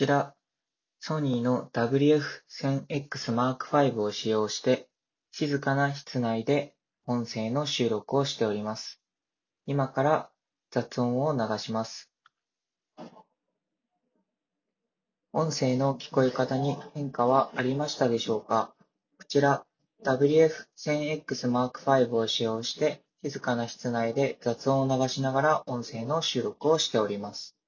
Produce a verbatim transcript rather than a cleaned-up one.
ちら、ソニーの ダブリューエフせんエックスマークファイブ を使用して、静かな室内で音声の収録をしております。今から雑音を流します。音声の聞こえ方に変化はありましたでしょうか？こちら、ダブリューエフせんエックスマークファイブ を使用して、静かな室内で雑音を流しながら音声の収録をしております。